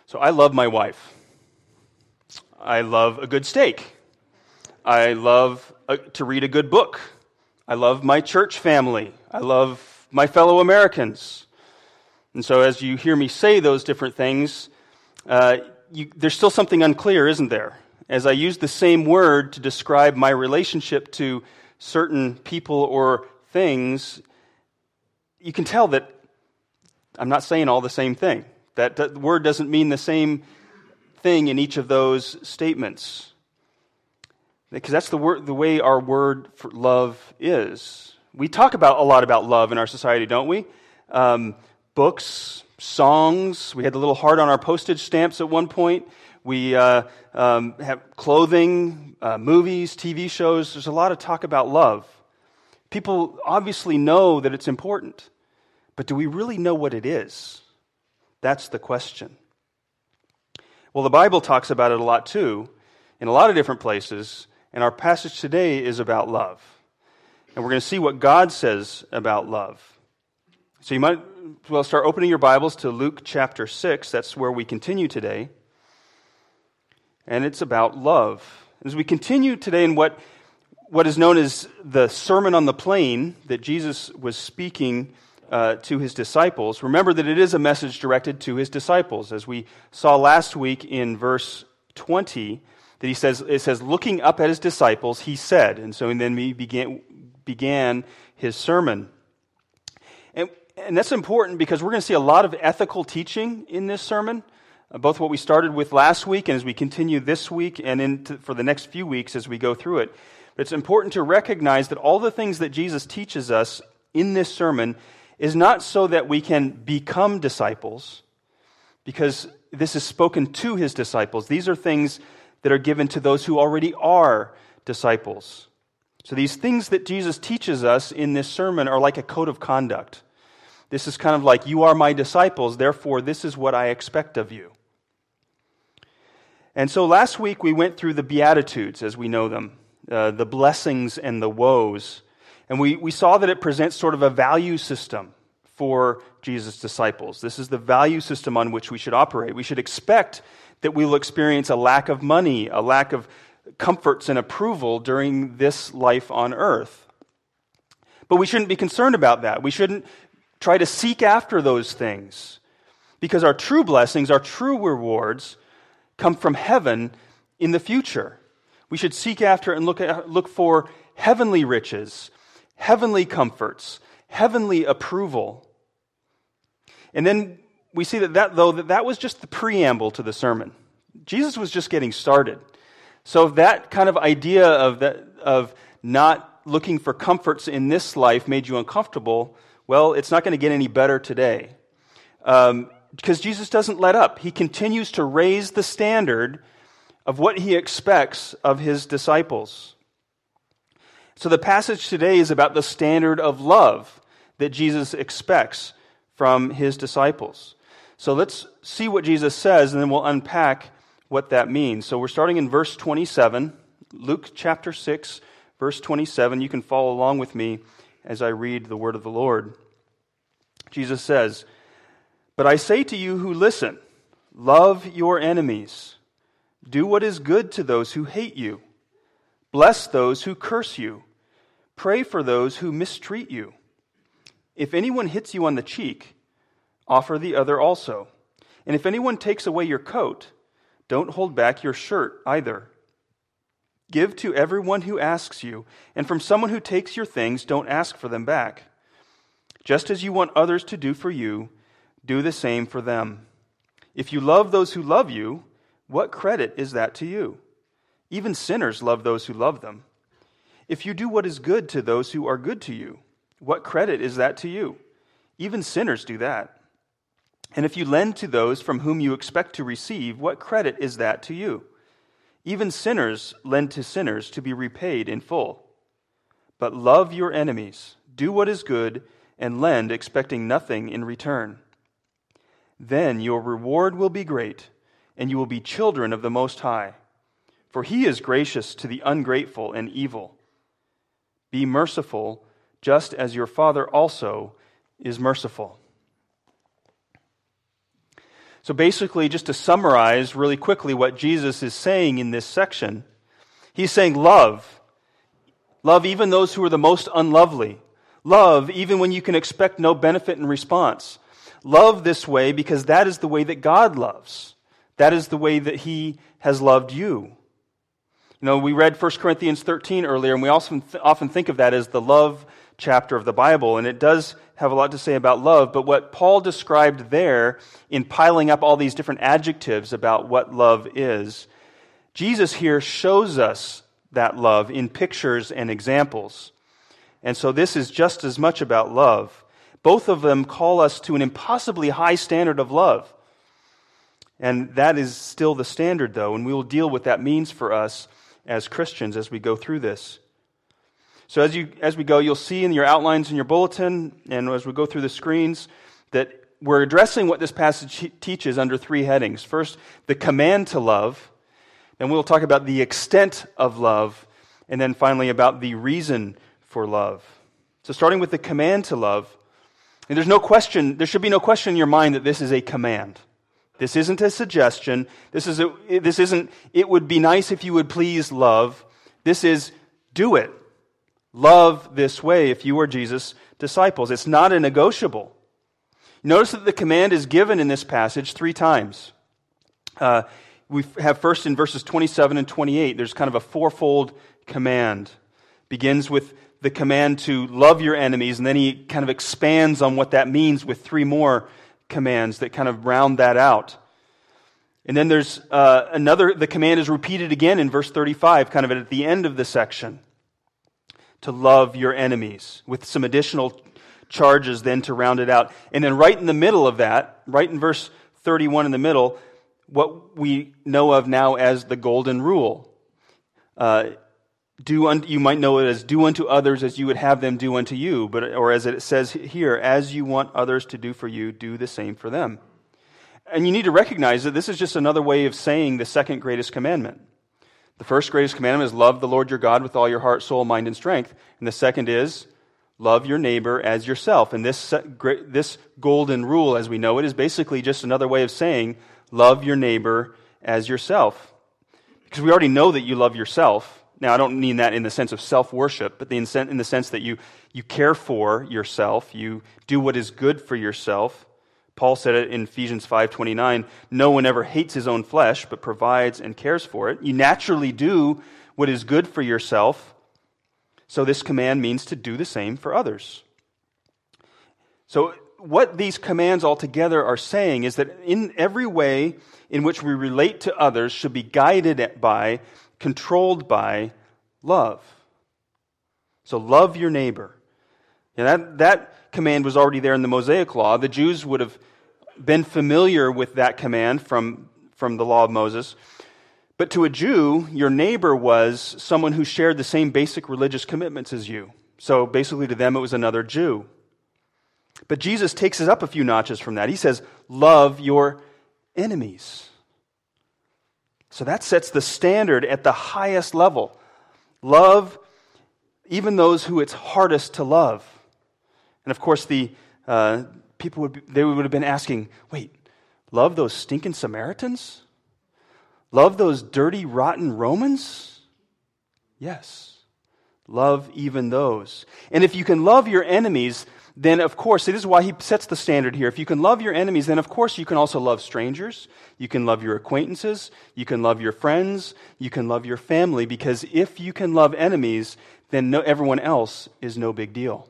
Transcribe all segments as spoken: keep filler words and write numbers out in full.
So I love my wife. I love a good steak. I love a, to read a good book. I love my church family. I love my fellow Americans. And so as you hear me say those different things, uh, you, there's still something unclear, isn't there? As I use the same word to describe my relationship to certain people or things, you can tell that I'm not saying all the same thing. That, that word doesn't mean the same thing in each of those statements. Because that's the word, the way our word for love is. We talk about a lot about love in our society, don't we? Um, books, songs. We had the little heart on our postage stamps at one point. We uh, um, have clothing, uh, movies, T V shows. There's a lot of talk about love. People obviously know that it's important, but do we really know what it is? That's the question. Well, the Bible talks about it a lot too, in a lot of different places, and our passage today is about love. And we're going to see what God says about love. So you might well start opening your Bibles to Luke chapter six. That's where we continue today. And it's about love. As we continue today in what, what is known as the Sermon on the Plain that Jesus was speaking Uh, to his disciples, remember that it is a message directed to his disciples. As we saw last week in verse twenty, that he says, it says, looking up at his disciples, he said, and so and then he began, began his sermon. And, and that's important because we're going to see a lot of ethical teaching in this sermon, uh, both what we started with last week and as we continue this week and into, for the next few weeks as we go through it. But it's important to recognize that all the things that Jesus teaches us in this sermon is not so that we can become disciples, because this is spoken to his disciples. These are things that are given to those who already are disciples. So these things that Jesus teaches us in this sermon are like a code of conduct. This is kind of like, you are my disciples, therefore this is what I expect of you. And so last week we went through the Beatitudes as we know them, uh, the blessings and the woes. And we, we saw that it presents sort of a value system for Jesus' disciples. This is the value system on which we should operate. We should expect that we will experience a lack of money, a lack of comforts and approval during this life on earth. But we shouldn't be concerned about that. We shouldn't try to seek after those things, because our true blessings, our true rewards, come from heaven in the future. We should seek after and look at, look for heavenly riches, heavenly comforts, heavenly approval. And then we see that, that though that, that was just the preamble to the sermon. Jesus was just getting started. So if that kind of idea of that of not looking for comforts in this life made you uncomfortable, well, it's not going to get any better today. Um, because Jesus doesn't let up. He continues to raise the standard of what he expects of his disciples. So the passage today is about the standard of love that Jesus expects from his disciples. So let's see what Jesus says, and then we'll unpack what that means. So we're starting in verse twenty-seven, Luke chapter six, verse twenty-seven. You can follow along with me as I read the word of the Lord. Jesus says, "But I say to you who listen, love your enemies. Do what is good to those who hate you. Bless those who curse you. Pray for those who mistreat you. If anyone hits you on the cheek, offer the other also. And if anyone takes away your coat, don't hold back your shirt either. Give to everyone who asks you, and from someone who takes your things, don't ask for them back. Just as you want others to do for you, do the same for them. If you love those who love you, what credit is that to you? Even sinners love those who love them. If you do what is good to those who are good to you, what credit is that to you? Even sinners do that. And if you lend to those from whom you expect to receive, what credit is that to you? Even sinners lend to sinners to be repaid in full. But love your enemies, do what is good, and lend, expecting nothing in return. Then your reward will be great, and you will be children of the Most High. For he is gracious to the ungrateful and evil. Be merciful, just as your Father also is merciful." So basically, just to summarize really quickly what Jesus is saying in this section, he's saying love. Love even those who are the most unlovely. Love even when you can expect no benefit in response. Love this way because that is the way that God loves. That is the way that he has loved you. You know, we read First Corinthians thirteen earlier, and we also th- often think of that as the love chapter of the Bible, and it does have a lot to say about love, but what Paul described there in piling up all these different adjectives about what love is, Jesus here shows us that love in pictures and examples. And so this is just as much about love. Both of them call us to an impossibly high standard of love. And that is still the standard, though, and we will deal with what that means for us as Christians as we go through this. So as you as we go, you'll see in your outlines in your bulletin, and as we go through the screens, that we're addressing what this passage teaches under three headings. First, the command to love. Then we'll talk about the extent of love. And then finally about the reason for love. So starting with the command to love, and there's no question, there should be no question in your mind that this is a command. This isn't a suggestion. This is a, this isn't, it would be nice if you would please love. This is, do it. Love this way if you are Jesus' disciples. It's not a negotiable. Notice that the command is given in this passage three times. Uh, we have first in verses twenty-seven and twenty-eight, there's kind of a fourfold command. Begins with the command to love your enemies, and then he kind of expands on what that means with three more commands that kind of round that out. And then there's uh, another, the command is repeated again in verse thirty-five, kind of at the end of the section, to love your enemies, with some additional charges then to round it out. And then right in the middle of that, right in verse thirty-one in the middle, what we know of now as the golden rule. Uh, do un- you might know it as do unto others as you would have them do unto you, but or as it says here, as you want others to do for you, do the same for them. And you need to recognize that this is just another way of saying the second greatest commandment. The first greatest commandment is love the Lord your God with all your heart, soul, mind, and strength. And the second is love your neighbor as yourself. And this, this golden rule, as we know it, is basically just another way of saying love your neighbor as yourself. Because we already know that you love yourself. Now, I don't mean that in the sense of self-worship, but in the sense that you, you care for yourself, you do what is good for yourself. Paul said it in Ephesians five twenty-nine, no one ever hates his own flesh, but provides and cares for it. You naturally do what is good for yourself, so this command means to do the same for others. So what these commands altogether are saying is that in every way in which we relate to others should be guided by, controlled by love. So love your neighbor. And that, that command was already there in the Mosaic Law. The Jews would have been familiar with that command from, from the law of Moses. But to a Jew, your neighbor was someone who shared the same basic religious commitments as you. So basically to them it was another Jew. But Jesus takes us up a few notches from that. He says, love your enemies. So that sets the standard at the highest level. Love even those who it's hardest to love. And of course, the uh, people would be, they would have been asking, wait, love those stinking Samaritans? Love those dirty, rotten Romans? Yes. Love even those. And if you can love your enemies, then of course, this is why he sets the standard here. If you can love your enemies, then of course you can also love strangers. You can love your acquaintances. You can love your friends. You can love your family. Because if you can love enemies, then no, everyone else is no big deal.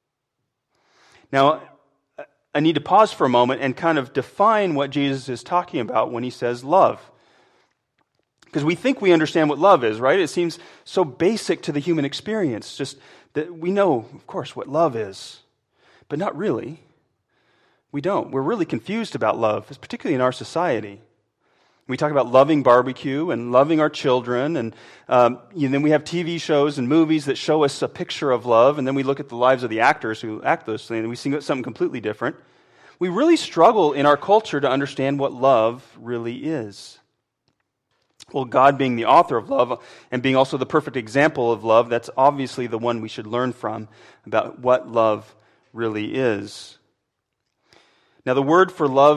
Now, I need to pause for a moment and kind of define what Jesus is talking about when he says love. Because we think we understand what love is, right? It seems so basic to the human experience. Just that we know, of course, what love is. But not really. We don't. We're really confused about love, particularly in our society. We talk about loving barbecue and loving our children, and, um, and then we have T V shows and movies that show us a picture of love, and then we look at the lives of the actors who act those things, and we see something completely different. We really struggle in our culture to understand what love really is. Well, God being the author of love and being also the perfect example of love, that's obviously the one we should learn from about what love really is. Now, the word for love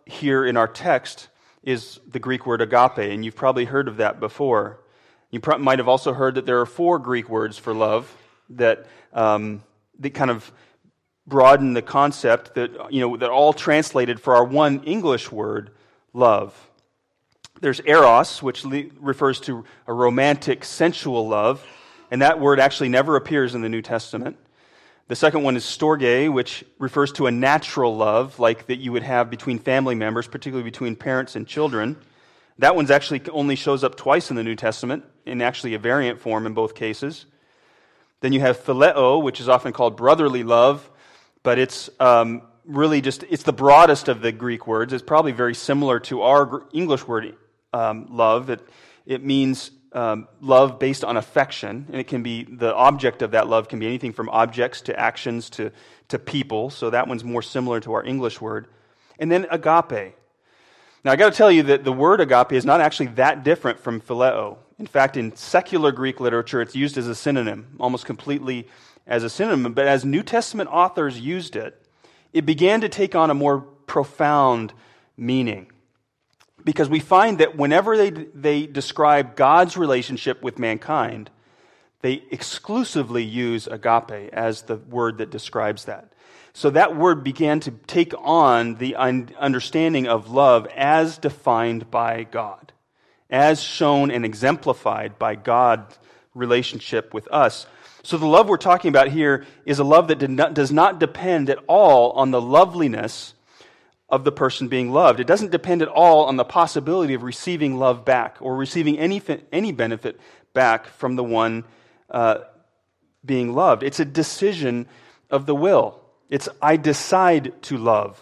here in our text is the Greek word agape, and you've probably heard of that before. You pro- might have also heard that there are four Greek words for love that um, that kind of broaden the concept that you know that all translated for our one English word, love. There's eros, which le- refers to a romantic, sensual love, and that word actually never appears in the New Testament. The second one is storge, which refers to a natural love, like that you would have between family members, particularly between parents and children. That one's actually only shows up twice in the New Testament, in actually a variant form in both cases. Then you have phileo, which is often called brotherly love, but it's um, really just, it's the broadest of the Greek words. It's probably very similar to our English word um, love. It, it means Um, love based on affection, and it can be, the object of that love can be anything from objects to actions to, to people, so that one's more similar to our English word. And then agape. Now I got to tell you that the word agape is not actually that different from phileo. In fact, in secular Greek literature, it's used as a synonym, almost completely as a synonym, but as New Testament authors used it, it began to take on a more profound meaning. Because we find that whenever they they describe God's relationship with mankind, they exclusively use agape as the word that describes that. So that word began to take on the un- understanding of love as defined by God, as shown and exemplified by God's relationship with us. So the love we're talking about here is a love that did not, does not depend at all on the loveliness of the person being loved. It doesn't depend at all on the possibility of receiving love back or receiving any any benefit back from the one uh, being loved. It's a decision of the will. It's I decide to love.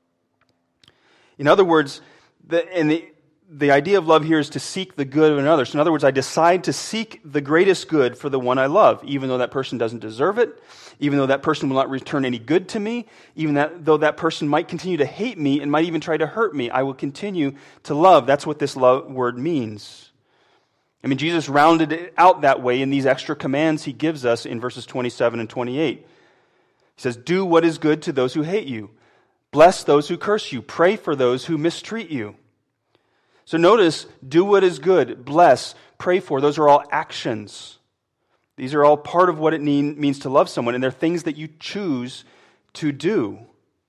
In other words, the, and the, the idea of love here is to seek the good of another. So in other words, I decide to seek the greatest good for the one I love, even though that person doesn't deserve it, even though that person will not return any good to me, even that, though that person might continue to hate me and might even try to hurt me, I will continue to love. That's what this love word means. I mean, Jesus rounded it out that way in these extra commands he gives us in verses twenty-seven and twenty-eight. He says, do what is good to those who hate you. Bless those who curse you. Pray for those who mistreat you. So notice, do what is good, bless, pray for. Those are all actions. These are all part of what it mean, means to love someone, and they're things that you choose to do.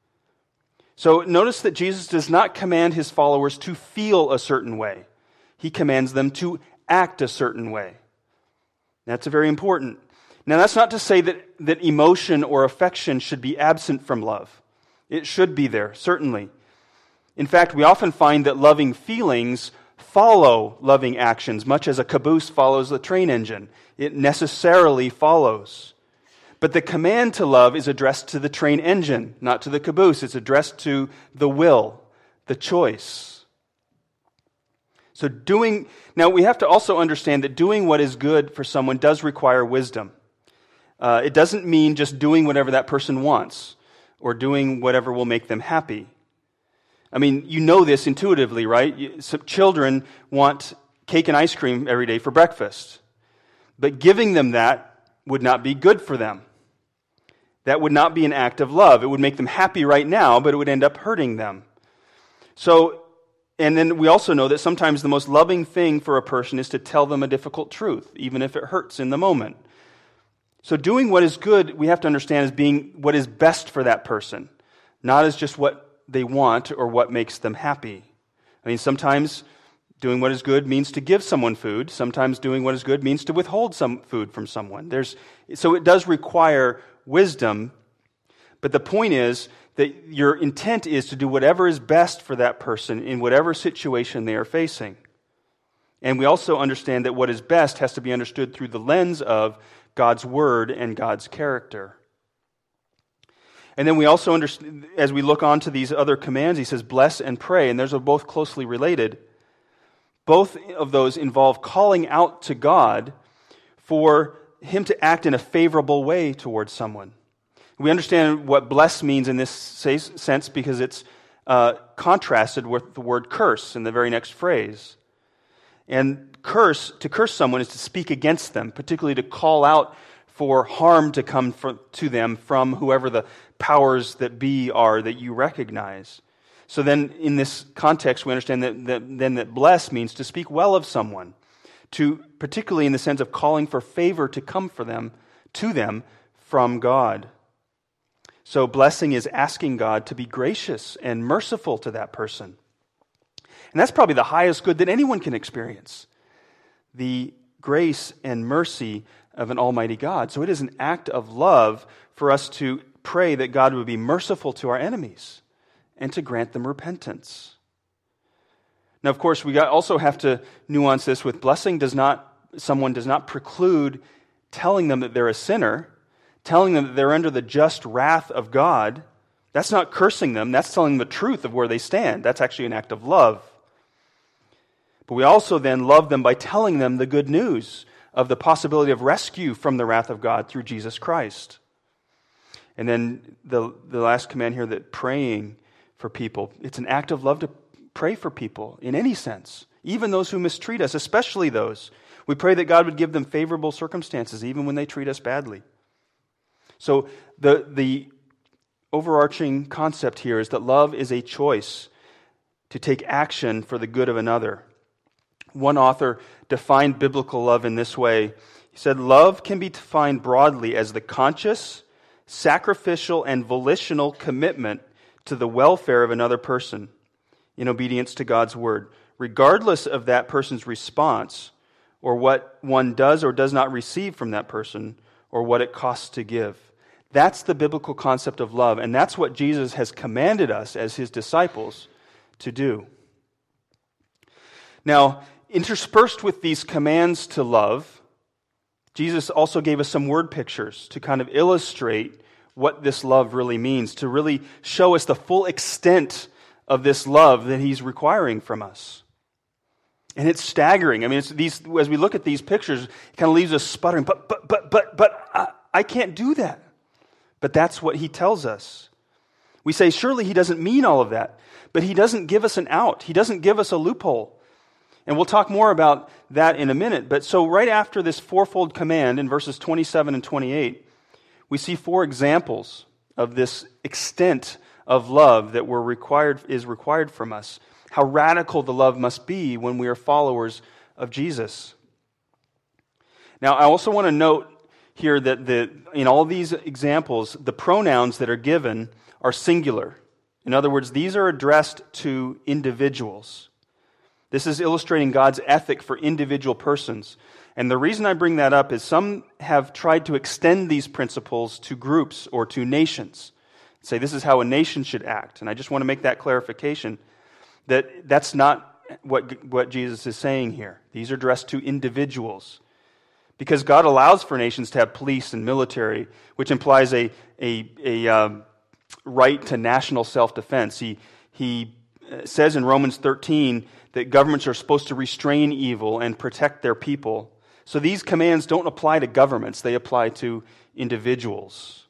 So notice that Jesus does not command his followers to feel a certain way. He commands them to act a certain way. That's very important. Now that's not to say that, that emotion or affection should be absent from love. It should be there, certainly. In fact, we often find that loving feelings follow loving actions, much as a caboose follows the train engine. It necessarily follows. But the command to love is addressed to the train engine, not to the caboose. It's addressed to the will, the choice. So doing, now we have to also understand that doing what is good for someone does require wisdom. Uh, it doesn't mean just doing whatever that person wants or doing whatever will make them happy. I mean, you know this intuitively, right? You, some children want cake and ice cream every day for breakfast. But giving them that would not be good for them. That would not be an act of love. It would make them happy right now, but it would end up hurting them. So, and then we also know that sometimes the most loving thing for a person is to tell them a difficult truth, even if it hurts in the moment. So doing what is good, we have to understand, as being what is best for that person, not as just what they want or what makes them happy. I mean, sometimes doing what is good means to give someone food. Sometimes doing what is good means to withhold some food from someone. There's, so it does require wisdom, but the point is that your intent is to do whatever is best for that person in whatever situation they are facing. And we also understand that what is best has to be understood through the lens of God's word and God's character. And then we also understand, as we look on to these other commands, he says, bless and pray, and those are both closely related. Both of those involve calling out to God for him to act in a favorable way towards someone. We understand what bless means in this sense because it's uh, contrasted with the word curse in the very next phrase. And curse, to curse someone is to speak against them, particularly to call out for harm to come for, to them from whoever the powers that be are that you recognize. So then in this context, we understand that, that then that bless means to speak well of someone, to particularly in the sense of calling for favor to come for them, to them from God. So blessing is asking God to be gracious and merciful to that person. And that's probably the highest good that anyone can experience, the grace and mercy of an almighty God. So it is an act of love for us to pray that God would be merciful to our enemies and to grant them repentance. Now, of course, we also have to nuance this with blessing does not, someone does not preclude telling them that they're a sinner, telling them that they're under the just wrath of God. That's not cursing them. That's telling them the truth of where they stand. That's actually an act of love. But we also then love them by telling them the good news of the possibility of rescue from the wrath of God through Jesus Christ. And then the, the last command here, that praying for people, it's an act of love to pray for people in any sense, even those who mistreat us, especially those. We pray that God would give them favorable circumstances even when they treat us badly. So the, the overarching concept here is that love is a choice to take action for the good of another. One author defined biblical love in this way. He said, love can be defined broadly as the conscious, sacrificial, and volitional commitment to the welfare of another person in obedience to God's word, regardless of that person's response or what one does or does not receive from that person or what it costs to give. That's the biblical concept of love, and that's what Jesus has commanded us as his disciples to do. Now, interspersed with these commands to love, Jesus also gave us some word pictures to kind of illustrate what this love really means, to really show us the full extent of this love that he's requiring from us. And it's staggering. I mean, it's these, as we look at these pictures, it kind of leaves us sputtering, but, but, but, but, but, I, I can't do that. But that's what he tells us. We say, surely he doesn't mean all of that, but he doesn't give us an out. He doesn't give us a loophole. And we'll talk more about that in a minute. But so right after this fourfold command in verses twenty-seven and twenty-eight, we see four examples of this extent of love that we're required is required from us. How radical the love must be when we are followers of Jesus. Now, I also want to note here that the, in all these examples, the pronouns that are given are singular. In other words, these are addressed to individuals. This is illustrating God's ethic for individual persons. And the reason I bring that up is some have tried to extend these principles to groups or to nations. Say this is how a nation should act. And I just want to make that clarification that that's not what, what Jesus is saying here. These are addressed to individuals. Because God allows for nations to have police and military, which implies a, a, a um, right to national self-defense. He, he says in Romans thirteen that governments are supposed to restrain evil and protect their people. So these commands don't apply to governments, they apply to individuals.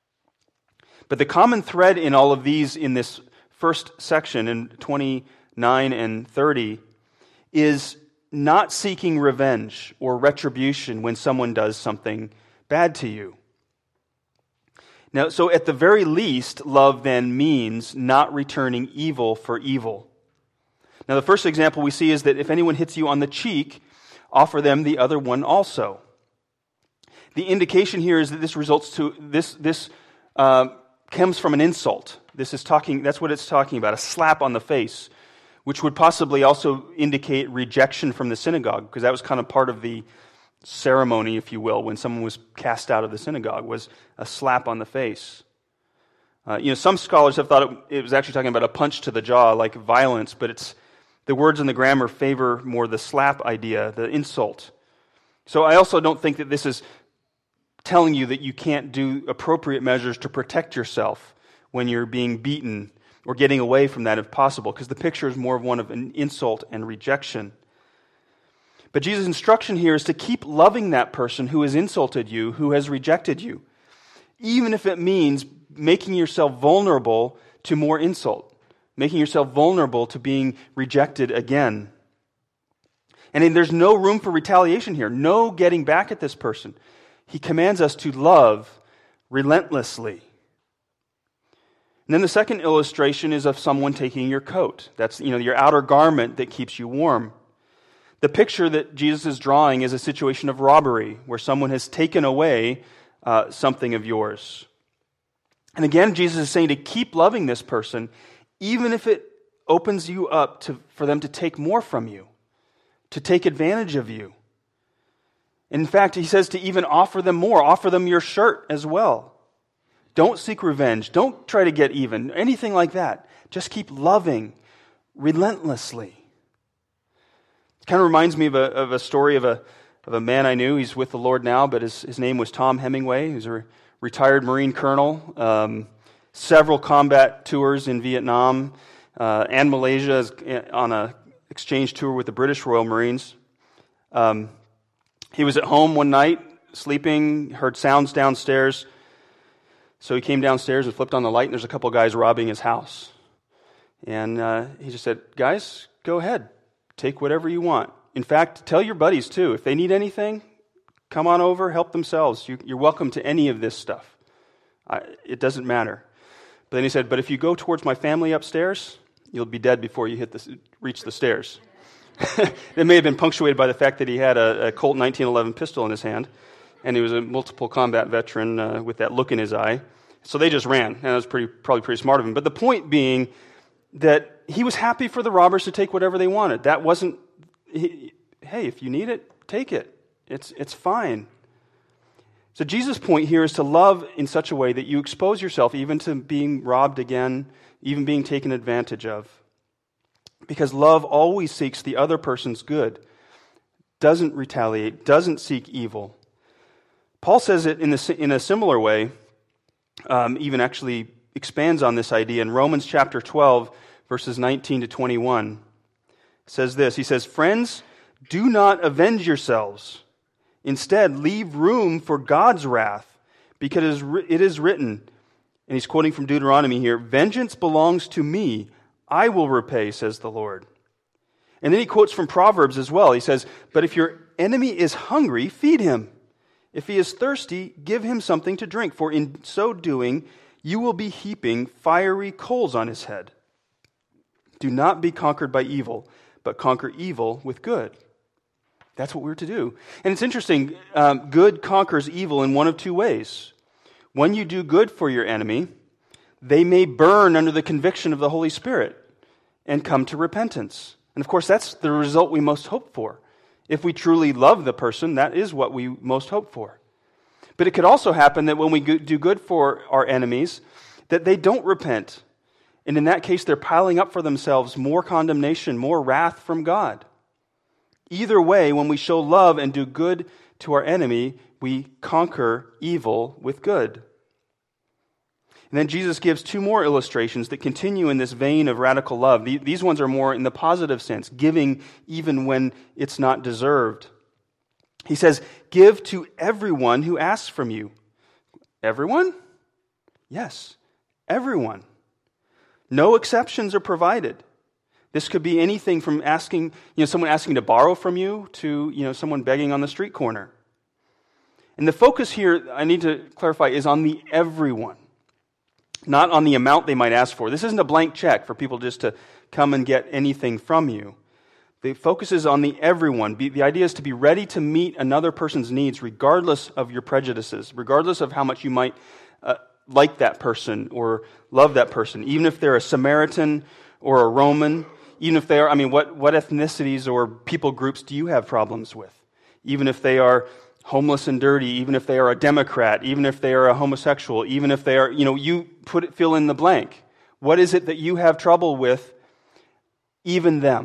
But the common thread in all of these in this first section, in twenty-nine and thirty, is not seeking revenge or retribution when someone does something bad to you. Now, so at the very least, love then means not returning evil for evil. Now, the first example we see is that if anyone hits you on the cheek, offer them the other one also. The indication here is that this results to this this uh, comes from an insult. This is talking. That's what it's talking about, a slap on the face, which would possibly also indicate rejection from the synagogue, because that was kind of part of the ceremony, if you will, when someone was cast out of the synagogue, was a slap on the face. Uh, you know, some scholars have thought it, it was actually talking about a punch to the jaw, like violence, but it's the words in the grammar favor more the slap idea, the insult. So I also don't think that this is telling you that you can't do appropriate measures to protect yourself when you're being beaten or getting away from that if possible, because the picture is more of one of an insult and rejection. But Jesus' instruction here is to keep loving that person who has insulted you, who has rejected you, even if it means making yourself vulnerable to more insult, making yourself vulnerable to being rejected again. And then there's no room for retaliation here, no getting back at this person. He commands us to love relentlessly. And then the second illustration is of someone taking your coat. That's, you know, your outer garment that keeps you warm. The picture that Jesus is drawing is a situation of robbery, where someone has taken away uh, something of yours. And again, Jesus is saying to keep loving this person, even if it opens you up to, for them to take more from you, to take advantage of you. In fact, he says to even offer them more, offer them your shirt as well. Don't seek revenge. Don't try to get even, anything like that. Just keep loving relentlessly. It kind of reminds me of a, of a story of a, of a man I knew. He's with the Lord now, but his, his name was Tom Hemingway. He was a retired Marine colonel, um, several combat tours in Vietnam uh, and Malaysia on an exchange tour with the British Royal Marines. Um, he was at home one night, sleeping, heard sounds downstairs. So he came downstairs and flipped on the light, and there's a couple guys robbing his house. And uh, he just said, guys, go ahead. Take whatever you want. In fact, tell your buddies too. If they need anything, come on over, help themselves. You, you're welcome to any of this stuff. I, it doesn't matter. But then he said, but if you go towards my family upstairs, you'll be dead before you hit the, reach the stairs. It may have been punctuated by the fact that he had a, a Colt nineteen eleven pistol in his hand, and he was a multiple combat veteran uh, with that look in his eye. So they just ran, and that was pretty, probably pretty smart of him. But the point being that he was happy for the robbers to take whatever they wanted. That wasn't, he, hey, if you need it, take it. It's, it's fine. So Jesus' point here is to love in such a way that you expose yourself even to being robbed again, even being taken advantage of. Because love always seeks the other person's good, doesn't retaliate, doesn't seek evil. Paul says it in, the, in a similar way, um, even actually expands on this idea in Romans chapter twelve, verses nineteen to twenty-one. It says this, he says, friends, do not avenge yourselves. Instead, leave room for God's wrath, because it is written, and he's quoting from Deuteronomy here, vengeance belongs to me, I will repay, says the Lord. And then he quotes from Proverbs as well. He says, but if your enemy is hungry, feed him. If he is thirsty, give him something to drink, for in so doing, you will be heaping fiery coals on his head. Do not be conquered by evil, but conquer evil with good. That's what we're to do. And it's interesting, um, good conquers evil in one of two ways. When you do good for your enemy, they may burn under the conviction of the Holy Spirit and come to repentance. And of course, that's the result we most hope for. If we truly love the person, that is what we most hope for. But it could also happen that when we do good for our enemies, that they don't repent. And in that case, they're piling up for themselves more condemnation, more wrath from God. Either way, when we show love and do good to our enemy, we conquer evil with good. And then Jesus gives two more illustrations that continue in this vein of radical love. These ones are more in the positive sense, giving even when it's not deserved. He says, give to everyone who asks from you. Everyone? Yes, everyone. No exceptions are provided. This could be anything from asking, you know, someone asking to borrow from you to, you know, someone begging on the street corner. And the focus here, I need to clarify, is on the everyone, not on the amount they might ask for. This isn't a blank check for people just to come and get anything from you. The focus is on the everyone. The idea is to be ready to meet another person's needs regardless of your prejudices, regardless of how much you might uh, like that person or love that person, even if they're a Samaritan or a Roman, even if they are, I mean, what, what ethnicities or people groups do you have problems with? Even if they are homeless and dirty, even if they are a Democrat, even if they are a homosexual, even if they are, you know, you put it, fill in the blank. What is it that you have trouble with? Even them.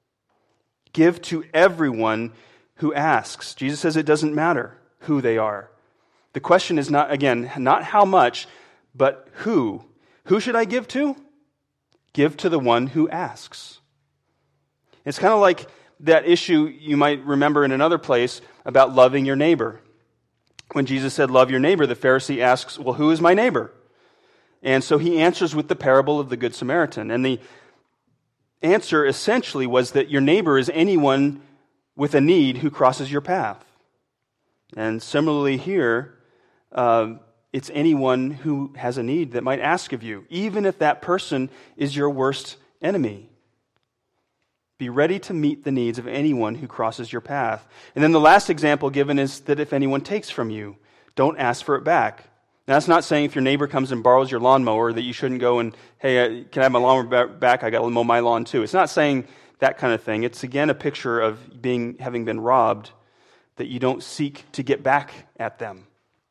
Give to everyone who asks. Jesus says it doesn't matter who they are. The question is not, again, not how much, but who. Who should I give to? Give to the one who asks. It's kind of like that issue you might remember in another place about loving your neighbor. When Jesus said, love your neighbor, the Pharisee asks, well, who is my neighbor? And so he answers with the parable of the Good Samaritan. And the answer essentially was that your neighbor is anyone with a need who crosses your path. And similarly here, uh, it's anyone who has a need that might ask of you, even if that person is your worst enemy. Be ready to meet the needs of anyone who crosses your path. And then the last example given is that if anyone takes from you, don't ask for it back. Now, that's not saying if your neighbor comes and borrows your lawnmower that you shouldn't go and, hey, can I have my lawnmower back? I got to mow my lawn too. It's not saying that kind of thing. It's, again, a picture of being having been robbed, that you don't seek to get back at them.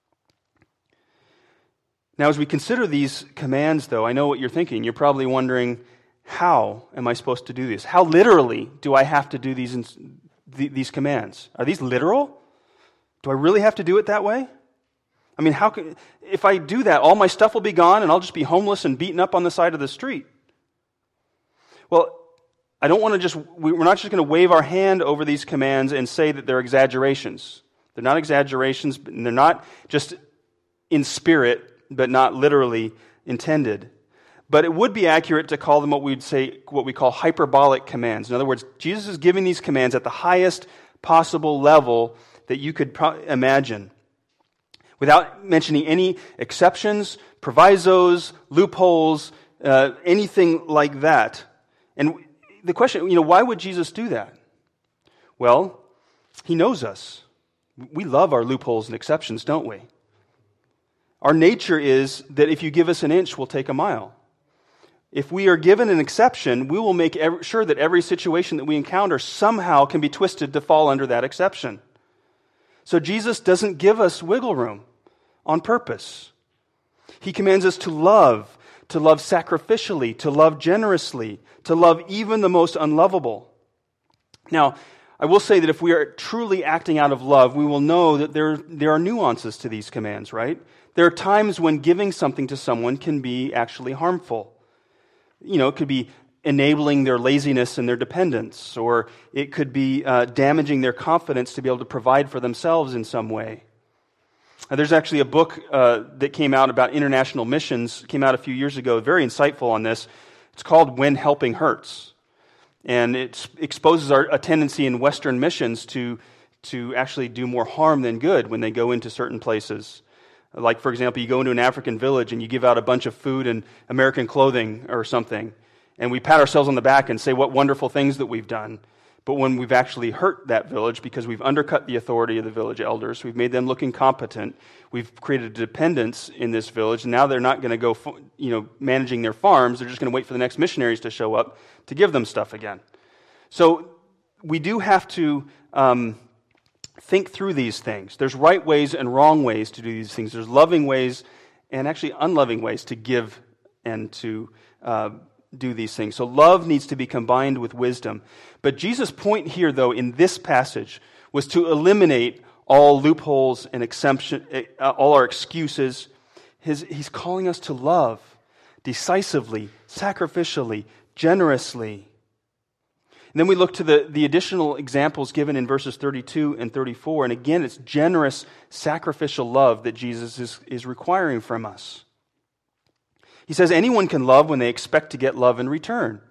Now, as we consider these commands, though, I know what you're thinking. You're probably wondering, how am I supposed to do this? How literally do I have to do these, these commands? Are these literal? Do I really have to do it that way? I mean, how can, if I do that, all my stuff will be gone and I'll just be homeless and beaten up on the side of the street? Well, I don't want to just, we're not just going to wave our hand over these commands and say that they're exaggerations. They're not exaggerations, and they're not just in spirit, but not literally intended. But it would be accurate to call them what we'd say, what we call hyperbolic commands. In other words, Jesus is giving these commands at the highest possible level that you could pro- imagine, without mentioning any exceptions, provisos, loopholes, uh, anything like that. And the question, you know, why would Jesus do that? Well, he knows us. We love our loopholes and exceptions, don't we? Our nature is that if you give us an inch, we'll take a mile. If we are given an exception, we will make every, sure that every situation that we encounter somehow can be twisted to fall under that exception. So Jesus doesn't give us wiggle room on purpose. He commands us to love, to love sacrificially, to love generously, to love even the most unlovable. Now, I will say that if we are truly acting out of love, we will know that there, there are nuances to these commands, right? There are times when giving something to someone can be actually harmful. You know, it could be enabling their laziness and their dependence, or it could be uh, damaging their confidence to be able to provide for themselves in some way. Uh, there's actually a book uh, that came out about international missions, came out a few years ago, very insightful on this. It's called When Helping Hurts. And it exposes our, a tendency in Western missions to, to actually do more harm than good when they go into certain places. Like, for example, you go into an African village and you give out a bunch of food and American clothing or something, and we pat ourselves on the back and say what wonderful things that we've done. But when we've actually hurt that village because we've undercut the authority of the village elders, we've made them look incompetent, we've created a dependence in this village, and now they're not going to go, you know, managing their farms. They're just going to wait for the next missionaries to show up to give them stuff again. So we do have to um, think through these things. There's right ways and wrong ways to do these things. There's loving ways and actually unloving ways to give and to uh, do these things. So love needs to be combined with wisdom. But Jesus' point here, though, in this passage was to eliminate all loopholes and exemption, uh, all our excuses. His, he's calling us to love decisively, sacrificially, generously. And then we look to the, the additional examples given in verses thirty-two and thirty-four. And again, it's generous, sacrificial love that Jesus is, is requiring from us. He says anyone can love when they expect to get love in return.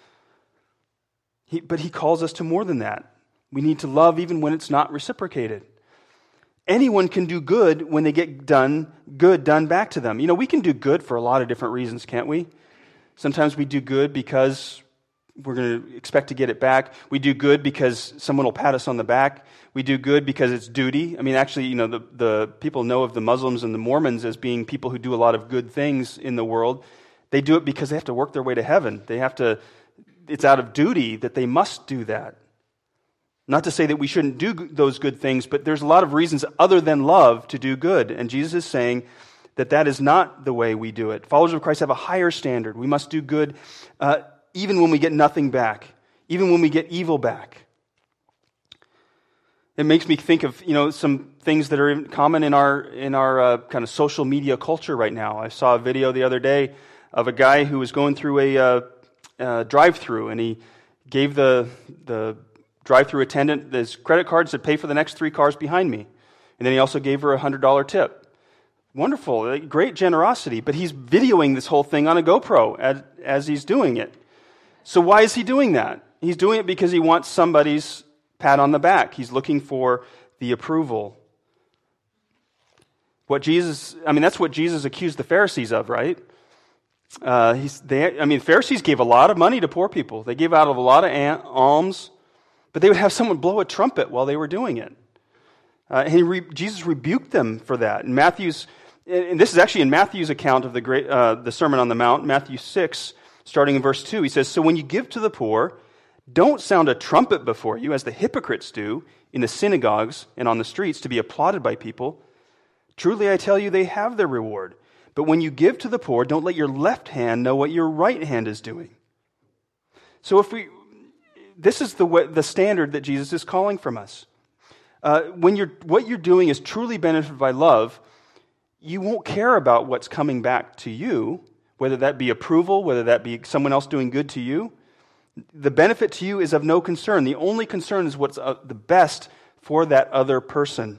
He, but he calls us to more than that. We need to love even when it's not reciprocated. Anyone can do good when they get done good done back to them. You know, we can do good for a lot of different reasons, can't we? Sometimes we do good because we're going to expect to get it back. We do good because someone will pat us on the back. We do good because it's duty. I mean, actually, you know, the, the people know of the Muslims and the Mormons as being people who do a lot of good things in the world. They do it because they have to work their way to heaven. They have to, it's out of duty that they must do that. Not to say that we shouldn't do those good things, but there's a lot of reasons other than love to do good. And Jesus is saying that that is not the way we do it. Followers of Christ have a higher standard. We must do good uh, even when we get nothing back, even when we get evil back. It makes me think of, you know, some things that are common in our in our uh, kind of social media culture right now. I saw a video the other day of a guy who was going through a uh, uh, drive-through, and he gave the the drive-through attendant his credit card, said, "Pay for the next three cars behind me," and then he also gave her a hundred dollar tip. Wonderful, great generosity, but he's videoing this whole thing on a GoPro as as he's doing it. So why is he doing that? He's doing it because he wants somebody's pat on the back. He's looking for the approval. What Jesus, I mean, that's what Jesus accused the Pharisees of, right? Uh, he's, they, I mean, Pharisees gave a lot of money to poor people. They gave out of a lot of alms, but they would have someone blow a trumpet while they were doing it. Uh, and he re, Jesus rebuked them for that. In Matthew's, and this is actually in Matthew's account of the great, uh, the Sermon on the Mount, Matthew six, starting in verse two. He says, "So when you give to the poor, don't sound a trumpet before you, as the hypocrites do in the synagogues and on the streets, to be applauded by people. Truly, I tell you, they have their reward. But when you give to the poor, don't let your left hand know what your right hand is doing." So if we, this is the way, the standard that Jesus is calling from us. Uh, when you're, what you're doing is truly benefited by love, you won't care about what's coming back to you, whether that be approval, whether that be someone else doing good to you. The benefit to you is of no concern. The only concern is what's uh, the best for that other person.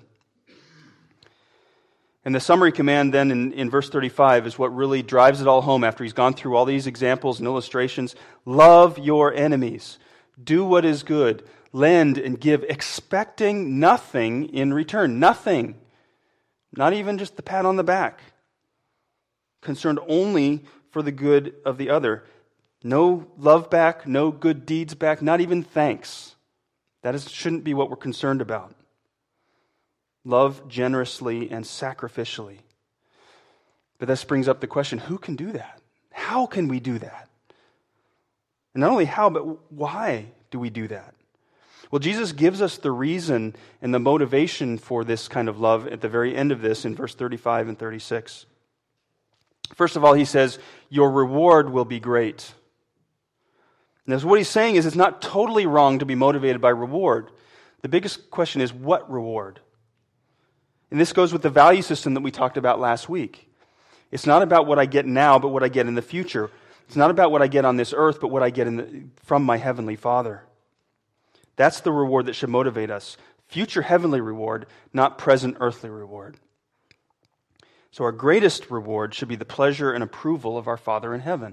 And the summary command then in, in verse thirty-five is what really drives it all home after he's gone through all these examples and illustrations. Love your enemies. Do what is good. Lend and give, expecting nothing in return. Nothing. Not even just the pat on the back. Concerned only for the good of the other. No love back, no good deeds back, not even thanks. That is, shouldn't be what we're concerned about. Love generously and sacrificially. But this brings up the question, who can do that? How can we do that? And not only how, but why do we do that? Well, Jesus gives us the reason and the motivation for this kind of love at the very end of this in verse thirty-five and thirty-six. First of all, he says, your reward will be great. Now, what he's saying is it's not totally wrong to be motivated by reward. The biggest question is, what reward? And this goes with the value system that we talked about last week. It's not about what I get now, but what I get in the future. It's not about what I get on this earth, but what I get in the, from my heavenly Father. That's the reward that should motivate us. Future heavenly reward, not present earthly reward. So our greatest reward should be the pleasure and approval of our Father in heaven.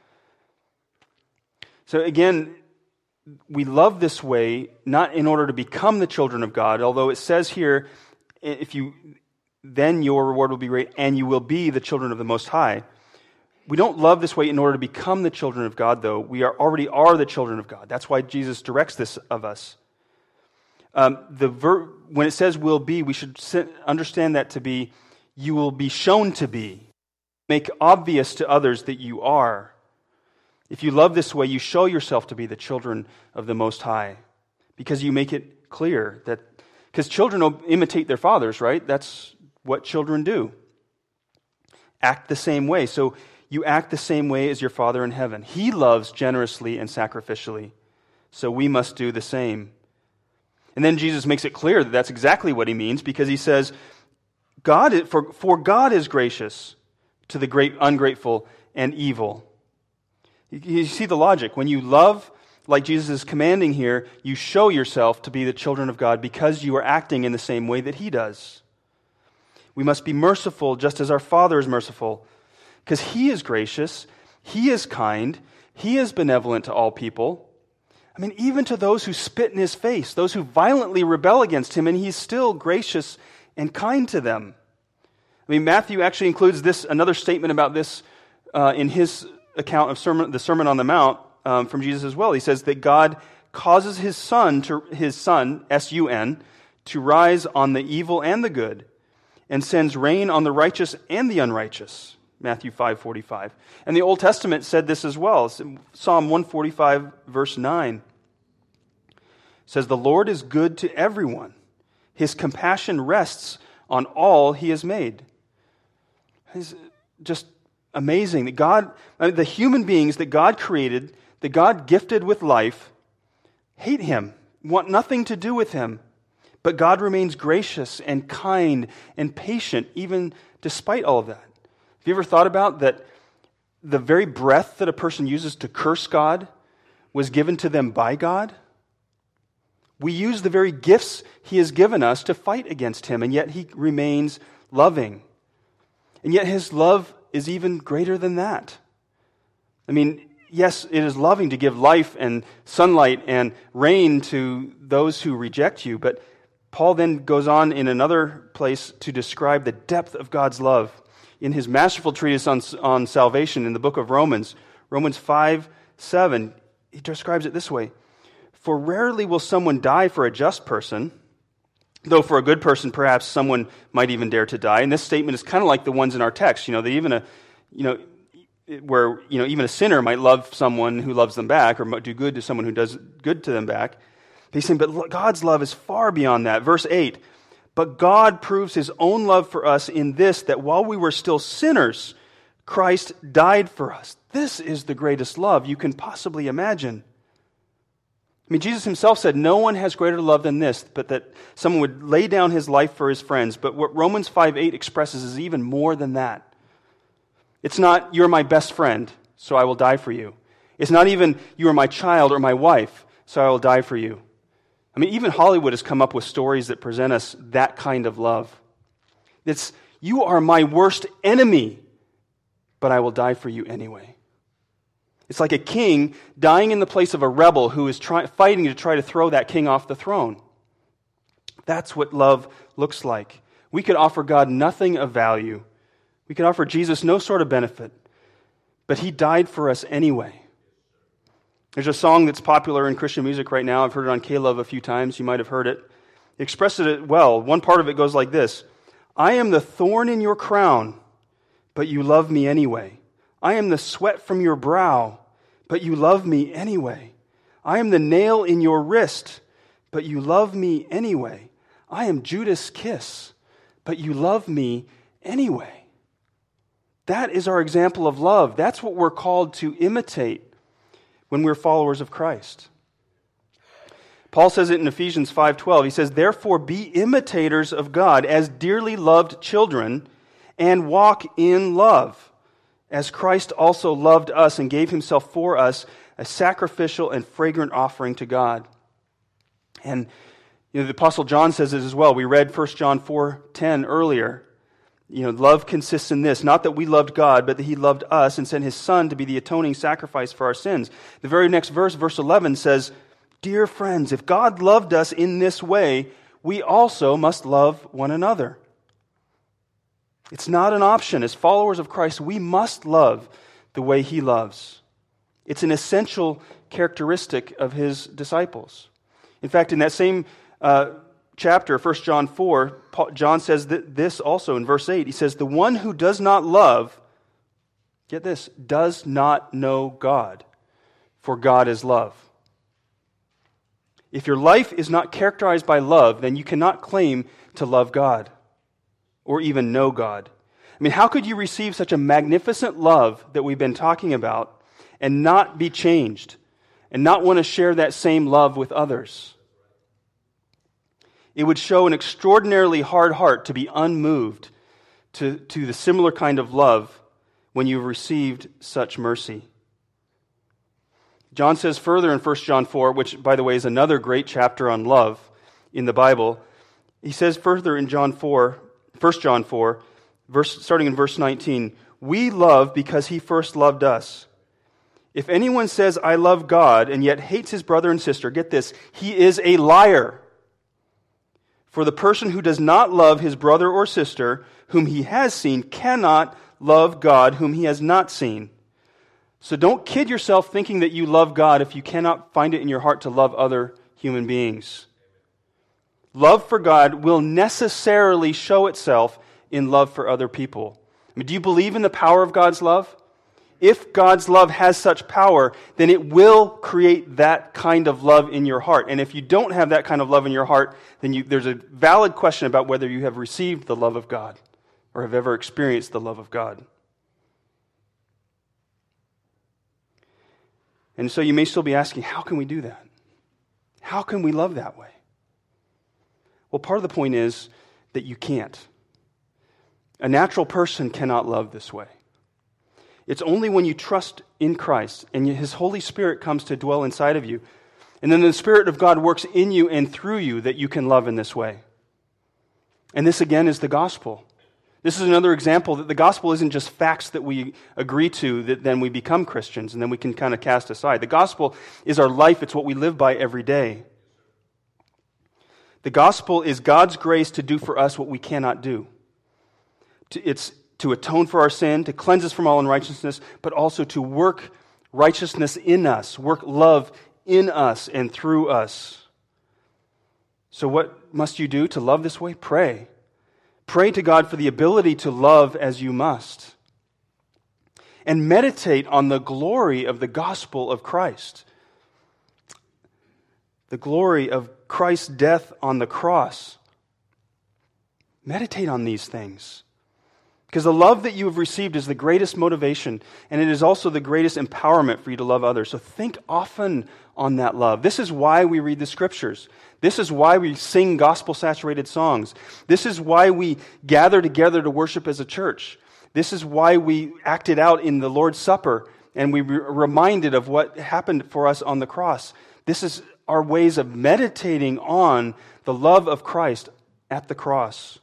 So again, we love this way, not in order to become the children of God, although it says here, if you, then your reward will be great, and you will be the children of the Most High. We don't love this way in order to become the children of God, though. We are already are the children of God. That's why Jesus directs this of us. Um, the ver- when it says will be, we should understand that to be, you will be shown to be. Make obvious to others that you are. If you love this way, you show yourself to be the children of the Most High, because you make it clear that, because children imitate their fathers, right? That's what children do. Act the same way. So you act the same way as your Father in heaven. He loves generously and sacrificially, so we must do the same. And then Jesus makes it clear that that's exactly what he means, because he says, God, for, for God is gracious to the great ungrateful and evil. You, you see the logic. When you love, like Jesus is commanding here, you show yourself to be the children of God because you are acting in the same way that he does. We must be merciful just as our Father is merciful, because he is gracious, he is kind, he is benevolent to all people. I mean, even to those who spit in his face, those who violently rebel against him, and he's still gracious and kind to them. I mean, Matthew actually includes this, another statement about this uh, in his account of sermon, the Sermon on the Mount um, from Jesus as well. He says that God causes his son, to, his son, S U N, to rise on the evil and the good, and sends rain on the righteous and the unrighteous. Matthew five forty-five. And the Old Testament said this as well. Psalm one forty-five, verse nine says, the Lord is good to everyone. His compassion rests on all he has made. It's just amazing that God, I mean, the human beings that God created, that God gifted with life, hate him, want nothing to do with him. But God remains gracious and kind and patient even despite all of that. Have you ever thought about that the very breath that a person uses to curse God was given to them by God? We use the very gifts he has given us to fight against him, and yet he remains loving. And yet his love is even greater than that. I mean, yes, it is loving to give life and sunlight and rain to those who reject you, but Paul then goes on in another place to describe the depth of God's love. In his masterful treatise on, on salvation in the book of Romans, Romans five seven, he describes it this way: "For rarely will someone die for a just person, though for a good person perhaps someone might even dare to die." And this statement is kind of like the ones in our text, you know, that even a, you know, where, you know, even a sinner might love someone who loves them back, or might do good to someone who does good to them back. He's saying, but God's love is far beyond that. Verse eight, "But God proves his own love for us in this, that while we were still sinners, Christ died for us." This is the greatest love you can possibly imagine. I mean, Jesus himself said, "No one has greater love than this, but that someone would lay down his life for his friends." But what Romans five eight expresses is even more than that. It's not, "You're my best friend, so I will die for you." It's not even, "You are my child or my wife, so I will die for you." I mean, even Hollywood has come up with stories that present us that kind of love. It's, "You are my worst enemy, but I will die for you anyway." It's like a king dying in the place of a rebel who is try, fighting to try to throw that king off the throne. That's what love looks like. We could offer God nothing of value. We could offer Jesus no sort of benefit, but he died for us anyway. There's a song that's popular in Christian music right now. I've heard it on K-Love a few times. You might have heard it. It expresses it well. One part of it goes like this: "I am the thorn in your crown, but you love me anyway. I am the sweat from your brow, but you love me anyway. I am the nail in your wrist, but you love me anyway. I am Judas' kiss, but you love me anyway." That is our example of love. That's what we're called to imitate when we're followers of Christ. Paul says it in Ephesians five twelve. He says, "Therefore be imitators of God as dearly loved children, and walk in love, as Christ also loved us and gave himself for us, a sacrificial and fragrant offering to God." And you know, the Apostle John says it as well. We read First John four ten earlier. You know, love consists in this, not that we loved God, but that he loved us and sent his Son to be the atoning sacrifice for our sins. The very next verse, verse eleven, says, "Dear friends, if God loved us in this way, we also must love one another." It's not an option. As followers of Christ, we must love the way he loves. It's an essential characteristic of his disciples. In fact, in that same uh, chapter, First John four, Paul, John says th- this also in verse eight. He says, "The one who does not love," get this, "does not know God, for God is love." If your life is not characterized by love, then you cannot claim to love God or even know God. I mean, how could you receive such a magnificent love that we've been talking about and not be changed and not want to share that same love with others? It would show an extraordinarily hard heart to be unmoved to, to the similar kind of love when you've received such mercy. John says further in First John four, which, by the way, is another great chapter on love in the Bible. He says further in John four, First John four, verse, starting in verse nineteen, "We love because he first loved us. If anyone says, 'I love God,' and yet hates his brother and sister," get this, "he is a liar. For the person who does not love his brother or sister whom he has seen cannot love God whom he has not seen." So don't kid yourself thinking that you love God if you cannot find it in your heart to love other human beings. Love for God will necessarily show itself in love for other people. I mean, do you believe in the power of God's love? If God's love has such power, then it will create that kind of love in your heart. And if you don't have that kind of love in your heart, then you, there's a valid question about whether you have received the love of God or have ever experienced the love of God. And so you may still be asking, how can we do that? How can we love that way? Well, part of the point is that you can't. A natural person cannot love this way. It's only when you trust in Christ and his Holy Spirit comes to dwell inside of you, and then the Spirit of God works in you and through you, that you can love in this way. And this again is the gospel. This is another example that the gospel isn't just facts that we agree to that then we become Christians and then we can kind of cast aside. The gospel is our life. It's what we live by every day. The gospel is God's grace to do for us what we cannot do. It's to atone for our sin, to cleanse us from all unrighteousness, but also to work righteousness in us, work love in us and through us. So what must you do to love this way? Pray. Pray to God for the ability to love as you must. And meditate on the glory of the gospel of Christ. The glory of Christ's death on the cross. Meditate on these things. Because the love that you have received is the greatest motivation, and it is also the greatest empowerment for you to love others. So think often on that love. This is why we read the Scriptures. This is why we sing gospel-saturated songs. This is why we gather together to worship as a church. This is why we act it out in the Lord's Supper, and we are reminded of what happened for us on the cross. This is our ways of meditating on the love of Christ at the cross.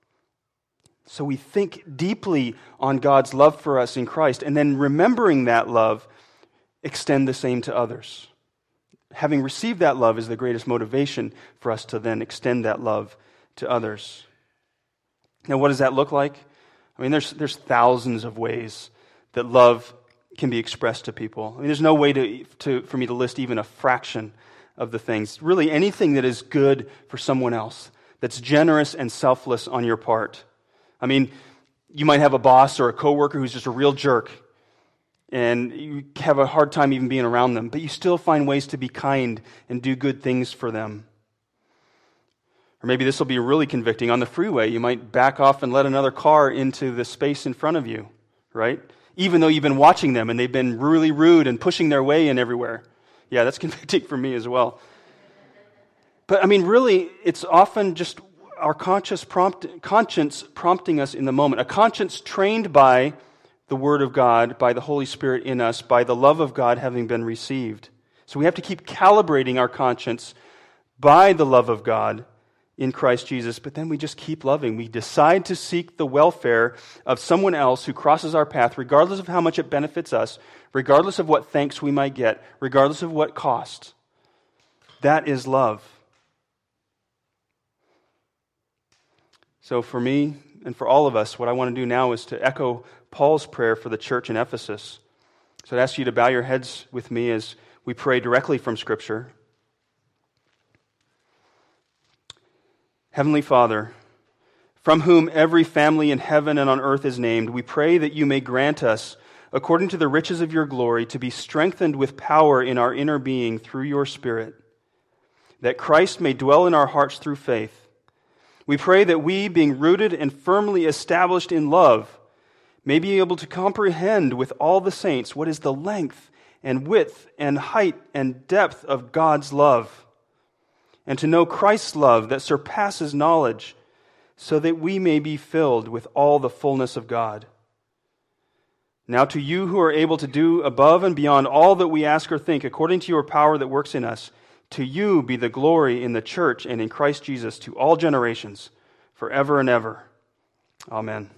So we think deeply on God's love for us in Christ, and then remembering that love, extend the same to others. Having received that love is the greatest motivation for us to then extend that love to others. Now, what does that look like? I mean, there's there's thousands of ways that love can be expressed to people. I mean, there's no way to, to for me to list even a fraction of the things. Really, anything that is good for someone else, that's generous and selfless on your part. I mean, you might have a boss or a coworker who's just a real jerk, and you have a hard time even being around them, but you still find ways to be kind and do good things for them. Or maybe this will be really convicting. On the freeway, you might back off and let another car into the space in front of you, right? Even though you've been watching them and they've been really rude and pushing their way in everywhere. Yeah, that's convicting for me as well. But I mean, really, it's often just our conscious prompt, conscience prompting us in the moment. A conscience trained by the Word of God, by the Holy Spirit in us, by the love of God having been received. So we have to keep calibrating our conscience by the love of God in Christ Jesus, but then we just keep loving. We decide to seek the welfare of someone else who crosses our path, regardless of how much it benefits us, regardless of what thanks we might get, regardless of what cost. That is love. So for me and for all of us, what I want to do now is to echo Paul's prayer for the church in Ephesus. So I'd ask you to bow your heads with me as we pray directly from Scripture. Heavenly Father, from whom every family in heaven and on earth is named, we pray that you may grant us, according to the riches of your glory, to be strengthened with power in our inner being through your Spirit, that Christ may dwell in our hearts through faith. We pray that we, being rooted and firmly established in love, may be able to comprehend with all the saints what is the length and width and height and depth of God's love, and to know Christ's love that surpasses knowledge, so that we may be filled with all the fullness of God. Now to you who are able to do above and beyond all that we ask or think, according to your power that works in us, to you be the glory in the church and in Christ Jesus to all generations, forever and ever. Amen.